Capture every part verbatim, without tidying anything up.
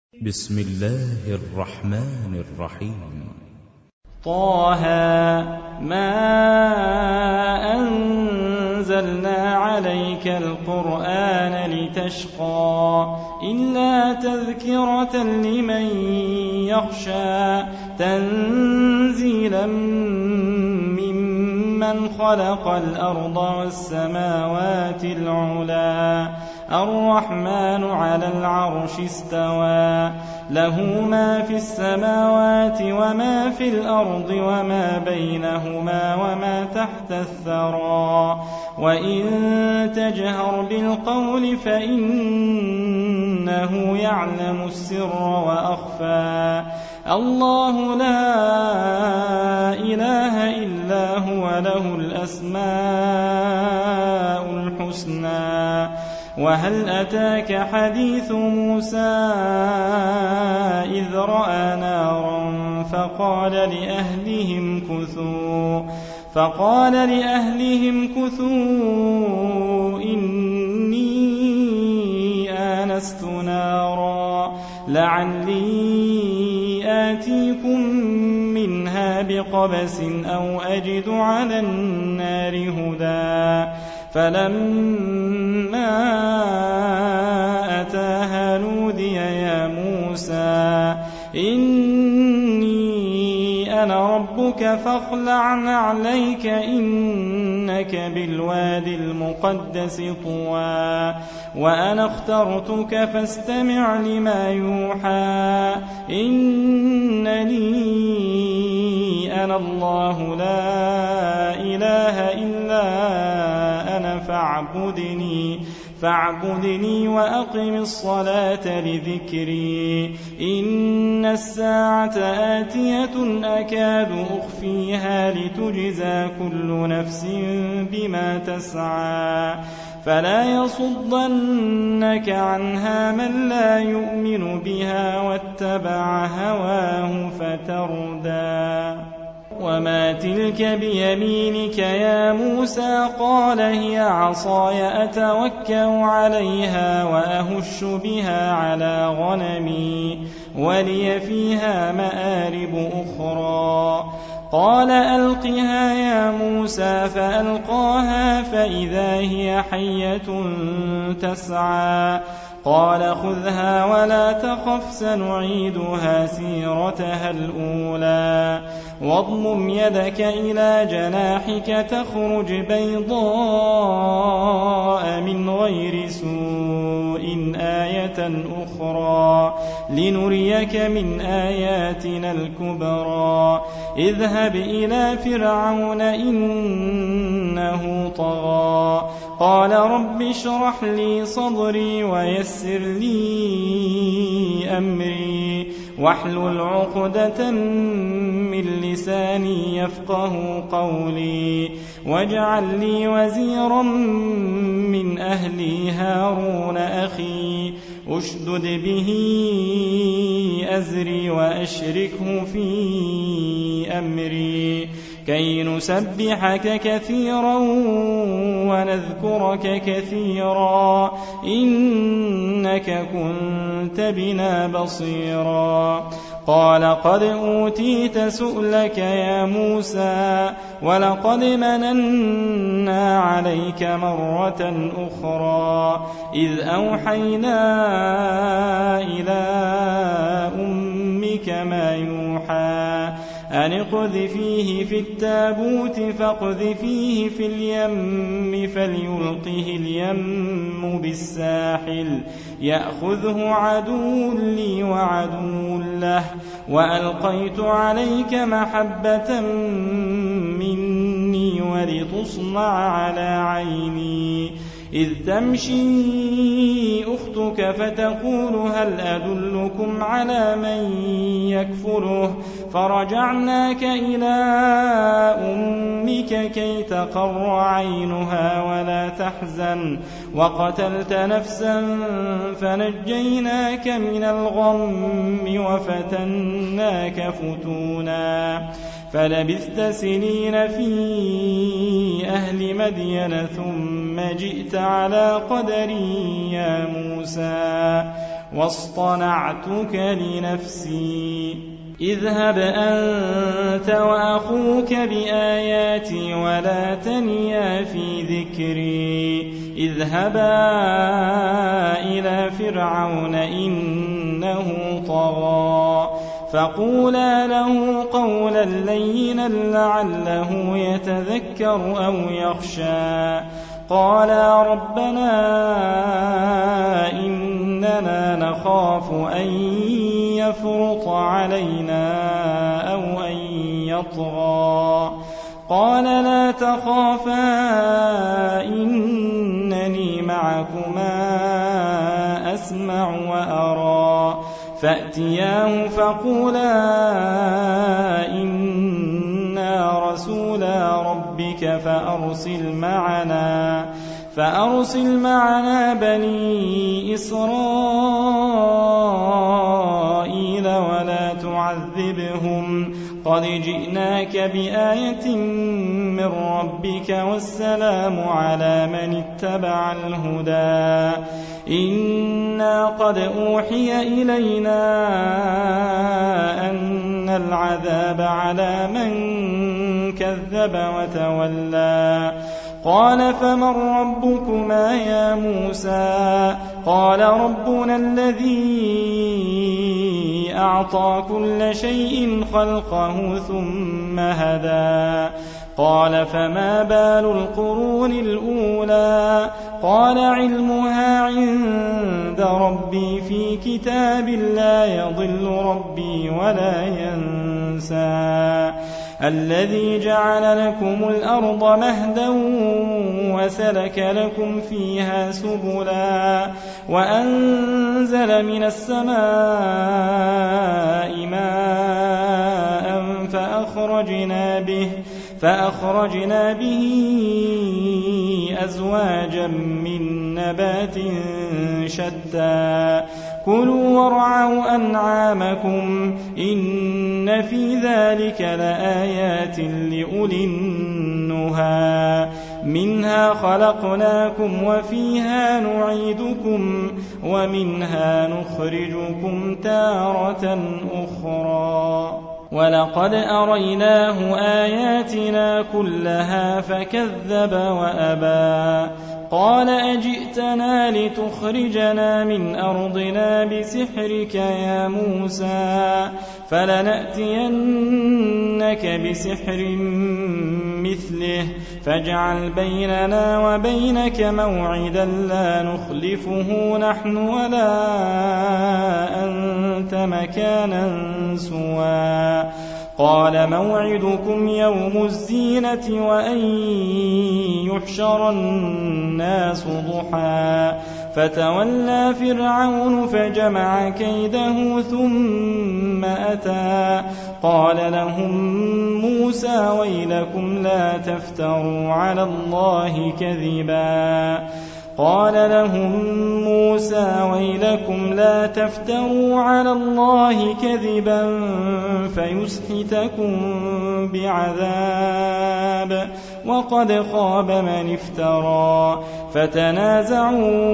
بسم الله الرحمن الرحيم. طه ما أنزلنا عليك القرآن لتشقى إلا تذكرة لمن يخشى تنزيلا ممن خلق الأرض والسماوات العلى الرحمن على العرش استوى له ما في السماوات وما في الأرض وما بينهما وما تحت الثرى وإن تجهر بالقول فإنه يعلم السر وأخفى الله لا إله إلا هو له الأسماء الحسنى وهل أتاك حديث موسى إذ رأى نارا فقال لأهلهم كثوا فقال لأهلهم كثوا إني آنست نارا لعلي آتيكم منها بقبس أو أجد على النار هدى فلما أتاها نودي يا موسى إني أنا ربك فاخلع نعليك إنك بالوادي المقدس طوى وأنا اخترتك فاستمع لما يوحى إنني أنا الله لا إله إلا أنا فاعبدني فاعبدني وأقم الصلاة لذكري إن الساعة آتية أكاد أخفيها لتجزى كل نفس بما تسعى فلا يصدنك عنها من لا يؤمن بها واتبع هواه فتردى وما تلك بيمينك يا موسى قال هي عصاي أتوكأ عليها وأهش بها على غنمي ولي فيها مآرب أخرى قال ألقها يا موسى فألقاها فإذا هي حية تسعى قال خذها ولا تخف سنعيدها سيرتها الأولى واضمم يدك إلى جناحك تخرج بيضاء من غير سوء آية أخرى لنريك من آياتنا الكبرى اذهب إلى فرعون إنه طغى قال رب اشرح لي صدري ويسر لي أمري واحلل عقدة من لساني يفقه قولي واجعل لي وزيرا من أهلي هارون أخي أشدد به أزري وأشركه في أمري كي نسبحك كثيرا ونذكرك كثيرا إنك كنت بنا بصيرا قال قد أوتيت سؤلك يا موسى ولقد مننا عليك مرة أخرى إذ أوحينا إلى أمك ما يوحى أن اقذفيه في التابوت فاقذفيه في اليم فليلقه اليم بالساحل يأخذه عدو لي وعدو له وألقيت عليك محبة مني ولتصنع على عيني إذ تمشي أختك فتقول هل أدلكم على من يكفله فرجعناك إلى أمك كي تقر عينها ولا تحزن وقتلت نفسا فنجيناك من الغم وفتناك فتونا فلبثت سنين في أهل مدين ثم جئت على قدري يا موسى واصطنعتك لنفسي اذهب أنت وأخوك بآياتي ولا تنيا في ذكري اذهبا إلى فرعون إنه طغى فقولا له قولا لينا لعله يتذكر أو يخشى قالا ربنا إننا نخاف أن يفرط علينا أو أن يطغى قال لا تخافا إنني معكما أسمع وأرى فأتياه فقولا إنا رسولا ربك فأرسل معنا فأرسل معنا بني إسرائيل ولا تعذبهم قد جئناك بآية من ربك والسلام على من اتبع الهدى إنا قد أوحي إلينا أن العذاب على من كذب وتولى قال فمن ربكما يا موسى قال ربنا الذي أعطى كل شيء خلقه ثم هدى قال فما بال القرون الأولى قال علمها عند ربي في كتاب لا يضل ربي ولا ينسى الذي جعل لكم الأرض مهدا وسلك لكم فيها سبلا وأنزل من السماء ماء فأخرجنا به فأخرجنا به أزواجا من نبات شتى كلوا وارعوا أنعامكم إن في ذلك لآيات لأولي النهى منها خلقناكم وفيها نعيدكم ومنها نخرجكم تارة أخرى ولقد أريناه آياتنا كلها فكذب وأبى قال أجئتنا لتخرجنا من أرضنا بسحرك يا موسى فلنأتينك بسحر مثله فاجعل بيننا وبينك موعدا لا نخلفه نحن ولا أنت مكانا سوى قال موعدكم يوم الزينة وأن يحشر الناس ضحى فتولى فرعون فجمع كيده ثم أتى قال لهم موسى ويلكم لا تفتروا على الله كذبا قال لهم موسى ويلكم لا تفتروا على الله كذبا فيسحتكم بعذاب وقد خاب من افترى فتنازعوا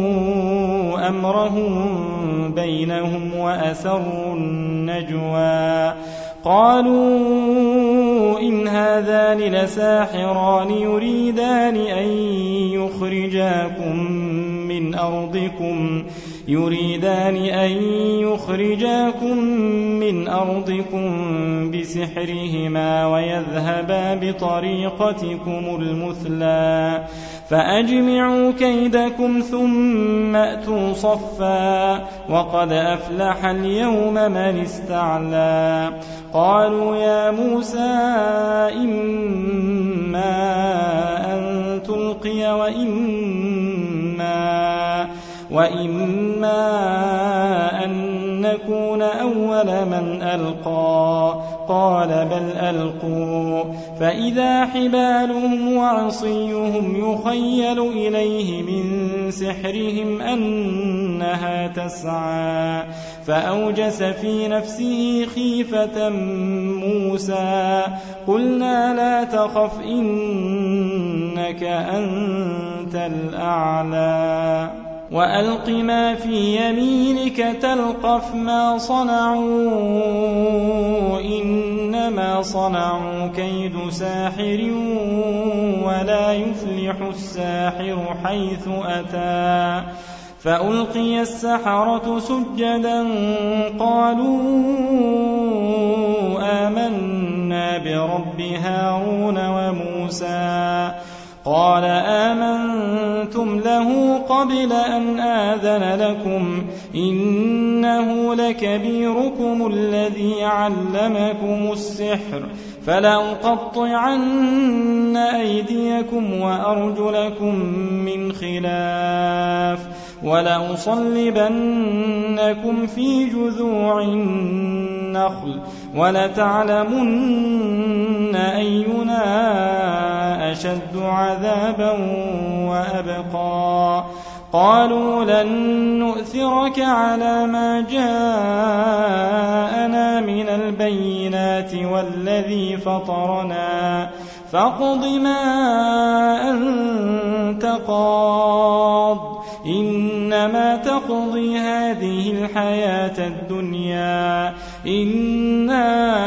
أمرهم بينهم وأسروا النجوى قالوا إن هذان لساحران يريدان أن يخرجاكم من أرضكم يريدان أن يخرجاكم من أرضكم بسحرهما ويذهبا بطريقتكم المثلى فأجمعوا كيدكم ثم أتوا صفا وقد أفلح اليوم من استعلى قالوا يا موسى إما أن تلقي وإما وإما أن نكون أول من ألقى قال بل ألقوا فإذا حبالهم وعصيهم يخيل إليه من سحرهم أنها تسعى فأوجس في نفسه خيفة موسى قلنا لا تخف إنك أنت الأعلى وألق ما في يمينك تلقف ما صنعوا إنما صنعوا كيد ساحر ولا يفلح الساحر حيث أتى فألقي السحرة سجدا قالوا آمنا برب هارون وموسى قال آمنتم له قبل أن آذن لكم إنه لكبيركم الذي علمكم السحر فلأقطعن أيديكم وأرجلكم من خلاف ولأصلبنكم في جذوع النخل ولتعلمن أينا أشد عذابا وأبقى قالوا لن نؤثرك على ما جاءنا من البينات والذي فطرنا فاقض ما أنت قاض إنما تقضي هذه الحياة الدنيا إنا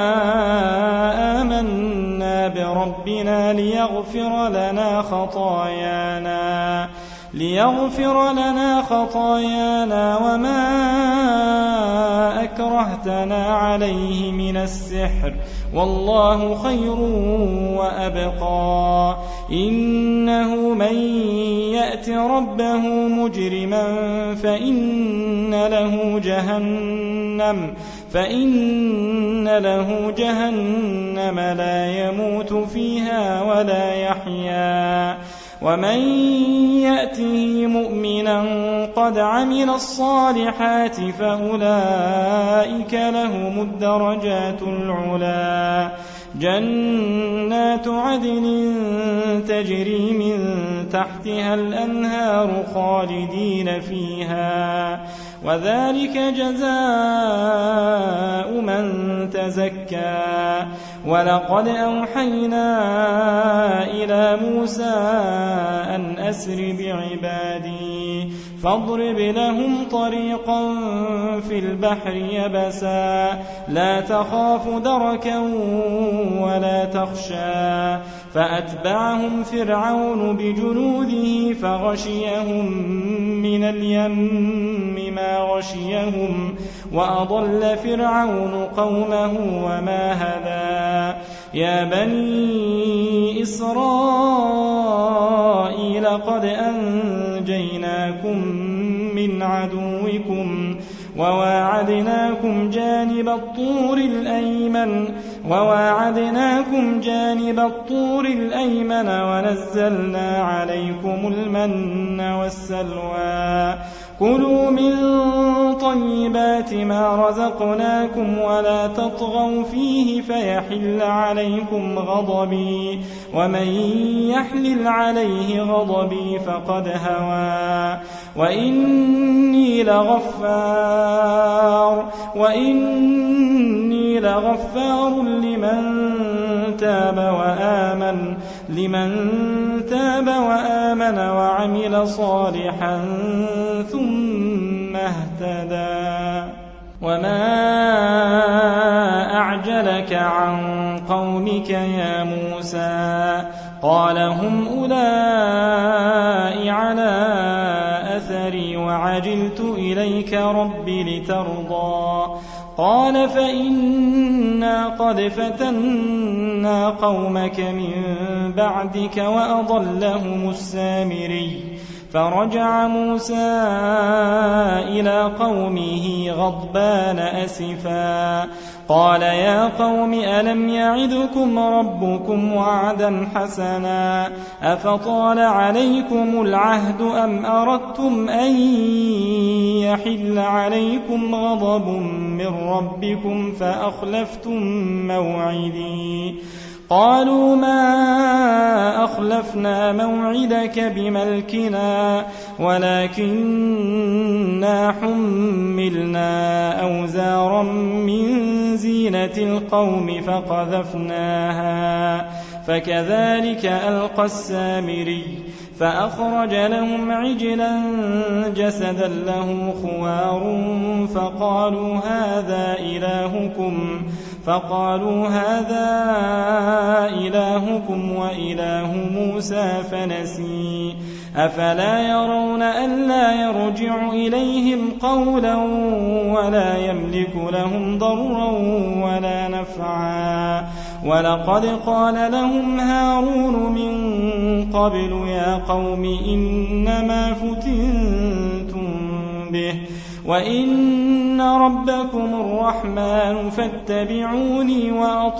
آمنا بربنا ليغفر لنا خطايانا ليغفر لنا خطايانا وما أكرهتنا عليه من السحر والله خير وأبقى إنه من يأت ربه مجرما فإن له جهنم فإن له جهنم لا يموت فيها ولا يحيا ومن يأته مؤمنا قد عمل الصالحات فأولئك لهم الدرجات العلا جنات عدن تجري من تحتها الأنهار خالدين فيها وذلك جزاء من تزكى ولقد أوحينا إلى موسى أن أسر بعبادي فاضرب لهم طريقا في البحر يبسا لا تخاف دركا ولا تخشى فأتبعهم فرعون بجنوده فغشيهم من اليم ما غشيهم وأضل فرعون قومه وما هدى يا بني إسرائيل قد أنجيناكم من عدوكم وواعدناكم جانب الطور الأيمن وواعدناكم جانب الطور الأيمن ونزلنا عليكم المن والسلوى كلوا من طيبات ما رزقناكم ولا تطغوا فيه فيحل عليكم غضبي ومن يحلل عليه غضبي فقد هوى وإني لغفار وإني لغفار لمن تاب وآمن لمن تاب وآمن وعمل صالحا ثم اهتدى وما أعجلك عن قومك يا موسى قال هم أولئك على أثري وعجلت إليك رب لترضى قال فإنا قد فتنا قومك من بعدك وأضلهم السامري فرجع موسى إلى قومه غضبان أسفا قال يا قوم ألم يعدكم ربكم وعدا حسنا أفطال عليكم العهد أم أردتم أن يحل عليكم غضب من ربكم فأخلفتم موعدي قالوا ما أخلفنا موعدك بملكنا ولكننا حملنا أوزارا من زينة القوم فقذفناها فكذلك ألقى السامري فأخرج لهم عجلا جسدا له خوار فقالوا هذا إلهكم فقالوا هذا إلهكم وإله موسى فنسي أفلا يرون ألا يرجع إليهم قولا ولا يملك لهم ضرا ولا نفعا ولقد قال لهم هارون من قبل يا قوم إنما فتنتم به وإن ربكم الرحمن فاتبعوني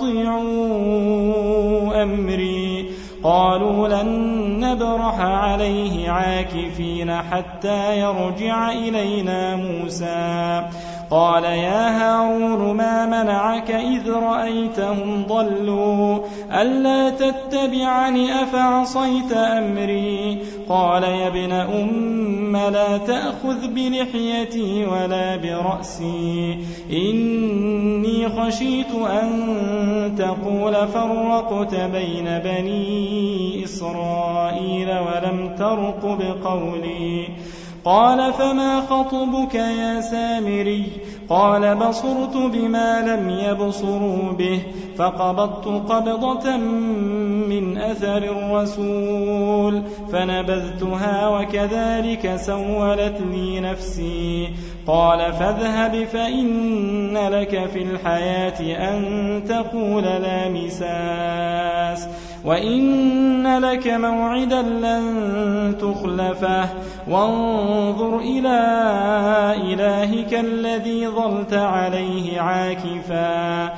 وأطيعوا أمري قالوا لن نبرح عليه عاكفين حتى يرجع إلينا موسى قال يا هارون ما منعك إذ رأيتهم ضلوا ألا تتبعني أفعصيت أمري قال يا ابن أم لا تأخذ بلحيتي ولا برأسي إني خشيت أن تقول فرقت بين بني إسرائيل ولم ترقب قولي قال فما خطبك يا سامري قال بصرت بما لم يبصروا به فقبضت قبضة من أثر الرسول فنبذتها وكذلك سولت لي نفسي قال فاذهب فإن لك في الحياة أن تقول لا مساس وإن لك موعدا لن تخلفه وانظر إلى إلهك الذي ظلت عليه عاكفا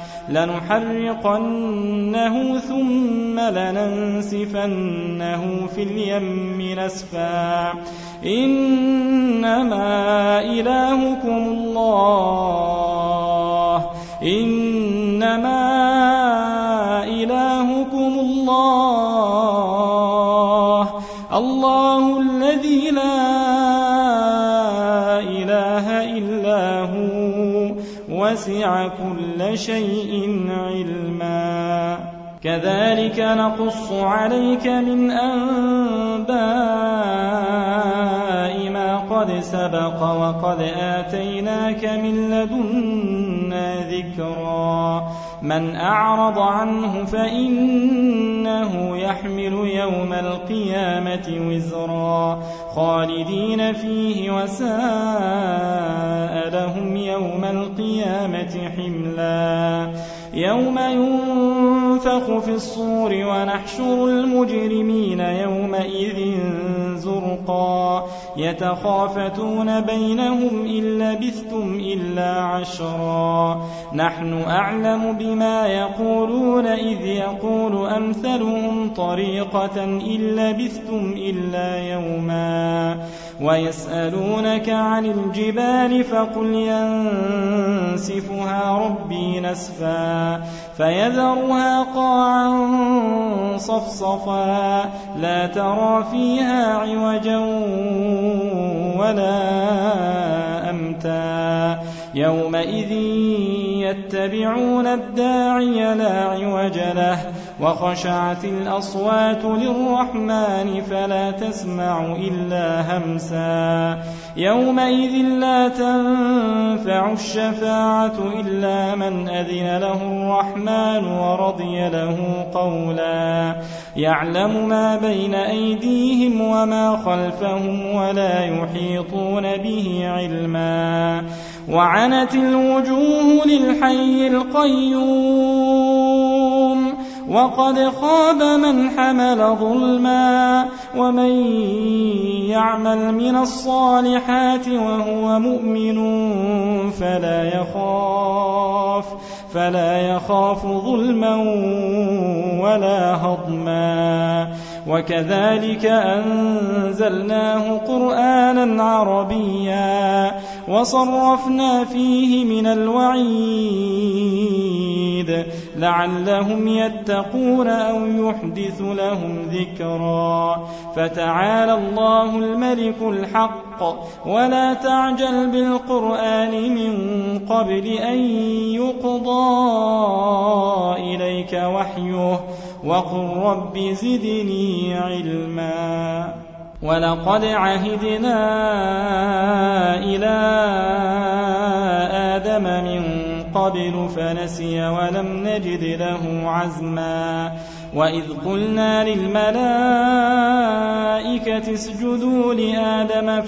لنحرقنه ثم لننسفنه في اليم نسفا إنما إلهكم الله إنما إلهكم الله الله الذي لا إله إلا هو وسع كل شيء علما كذلك نقص عليك من أنباء ما قد سبق وقد آتيناك من لدنا ذكرا من أعرض عنه فإنه يحمل يوم القيامة وزرا خالدين فيه وساء لهم يوم القيامة حملا يوم ينفخ في الصور ونحشر المجرمين يومئذ زرقا يتخافتون بينهم إن لبثتم إلا عشرا نحن أعلم بما يقولون إذ يقول أمثلهم طريقة إن لبثتم إلا يوما ويسألونك عن الجبال فقل ينسفها ربي نسفا فيذرها قاعا صفصفا لا ترى فيها عوجا ولا أمتا يومئذ يتبعون الداعي لا عوج له وخشعت الأصوات للرحمن فلا تسمع إلا همسا يومئذ لا تنفع الشفاعة إلا من أذن له الرحمن ورضي له قولا يعلم ما بين أيديهم وما خلفهم ولا يحيطون به علما وعنت الوجوه للحي القيوم وقد خاب من حمل ظلما ومن يعمل من الصالحات وهو مؤمن فلا يخاف فلا يخاف ظلما ولا هضما وكذلك أنزلناه قرآنا عربيا وصرفنا فيه من الوعيد لعلهم يتقون أو يحدث لهم ذكرا فتعالى الله الملك الحق ولا تعجل بالقرآن من قبل أن يقضى إليك وحيه وقل رب زدني علما ولقد عهدنا إلى آدم من قبل فنسي ولم نجد له عزما وإذ قلنا للملائكة اسجدوا لآدم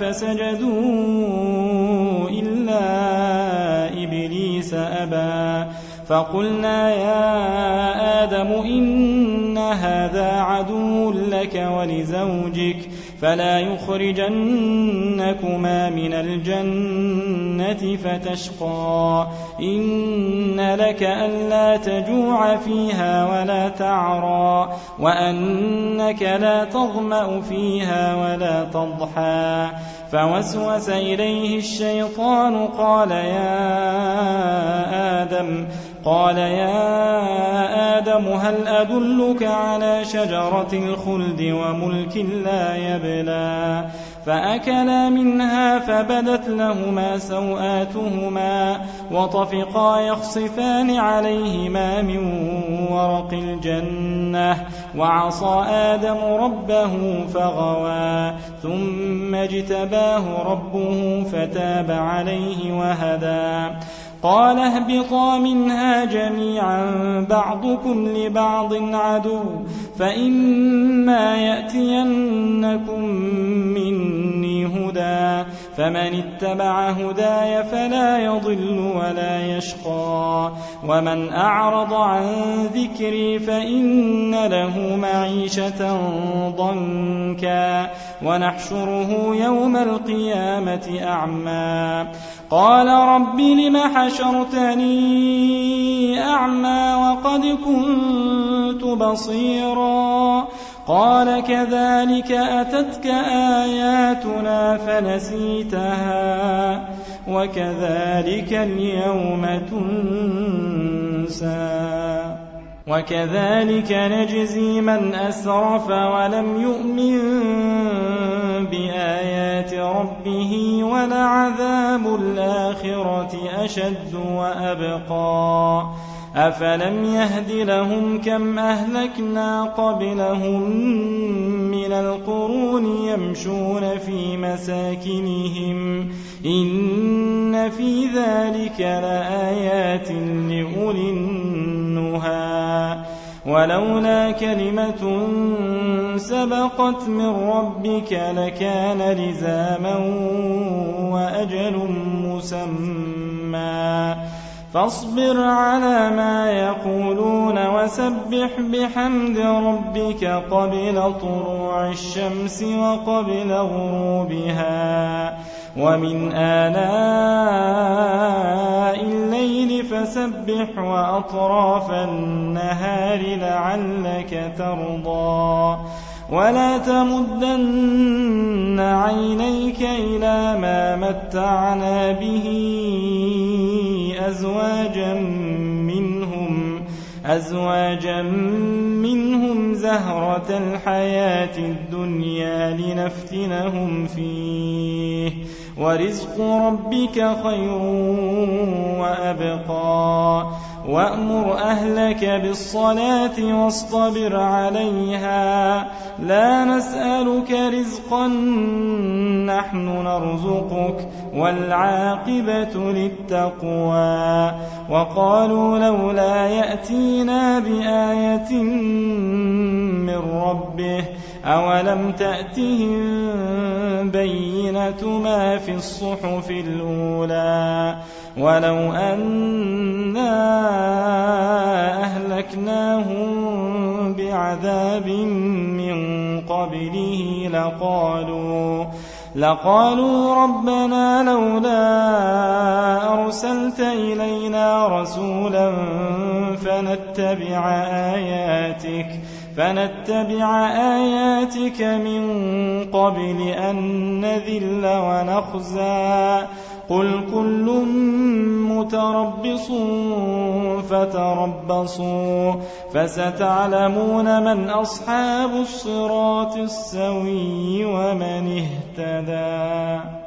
فسجدوا إلا إبليس أبى فقلنا يا آدم إن هذا عدو لك ولزوجك فلا يخرجنكما من الجنة فتشقى إن لك ألا تجوع فيها ولا تعرى وأنك لا تظمأ فيها ولا تضحى فوسوس إليه الشيطان قال يا آدم قال يا آدم هل أدلك على شجرة الخلد وملك لا يبلى فأكلا منها فبدت لهما سوآتهما وطفقا يخصفان عليهما من ورق الجنة وعصى آدم ربه فغوى ثم اجتباه ربه فتاب عليه وهدى قال اهبطا منها جميعا بعضكم لبعض عدو فإما يأتينكم مني هدى فمن اتبع هداي فلا يضل ولا يشقى ومن أعرض عن ذكري فإن له معيشة ضنكا ونحشره يوم القيامة أعمى قال رب لم حشرتني أعمى وقد كنت بصيرا قال كذلك أتتك آياتنا فنسيتها وكذلك اليوم تنسى وكذلك نجزي من أسرف ولم يؤمن بآيات ربه ولعذاب الآخرة أشد وأبقى أفلم يهد لهم كم أهلكنا قبلهم من القرون يمشون في مساكنهم إن في ذلك لآيات لأولي النهى ولولا كلمة سبقت من ربك لكان لزاما وأجل مسمى فاصبر على ما يقولون وسبح بحمد ربك قبل طلوع الشمس وقبل غروبها ومن آلاء الليل فسبح وأطراف النهار لعلك ترضى ولا تمدن عينيك إلى ما متعنا به أزواجا منهم أزواجا منهم زهرة الحياة الدنيا لنفتنهم فيه ورزق ربك خير وأبقى وأمر أهلك بالصلاة واصطبر عليها لا نسألك رزقا نحن نرزقك والعاقبة للتقوى وقالوا لولا يأتينا بآية من ربه أولم تأتهم بينة ما في الصحف الأولى ولو أنا أهلكناهم بعذاب من قبله لقالوا لقالوا ربنا لولا أرسلت إلينا رسولا فنتبع آياتك فنتبع آياتك من قبل أن نذل ونخزى قل كل متربص فتربصوا فستعلمون من أصحاب الصراط السوي ومن اهتدى.